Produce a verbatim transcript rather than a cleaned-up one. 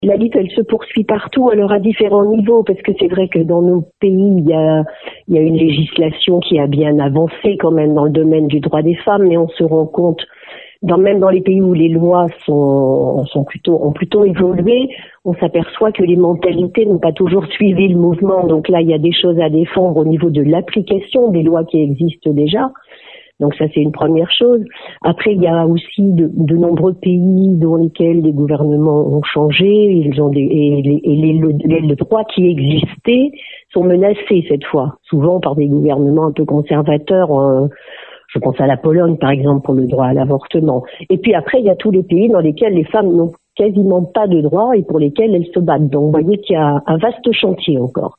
La lutte, elle se poursuit partout, alors à différents niveaux, parce que c'est vrai que dans nos pays, il y a, il y a une législation qui a bien avancé quand même dans le domaine du droit des femmes, mais on se rend compte, dans, même dans les pays où les lois sont, sont plutôt, ont plutôt évolué, on s'aperçoit que les mentalités n'ont pas toujours suivi le mouvement. Donc là, il y a des choses à défendre au niveau de l'application des lois qui existent déjà. Donc ça, c'est une première chose. Après, il y a aussi de, de nombreux pays dans lesquels les gouvernements ont changé, ils ont des, et, les, et les, les, les droits qui existaient sont menacés cette fois, souvent par des gouvernements un peu conservateurs. Euh, je pense à la Pologne, par exemple, pour le droit à l'avortement. Et puis après, il y a tous les pays dans lesquels les femmes n'ont quasiment pas de droits et pour lesquels elles se battent. Donc vous voyez qu'il y a un vaste chantier encore.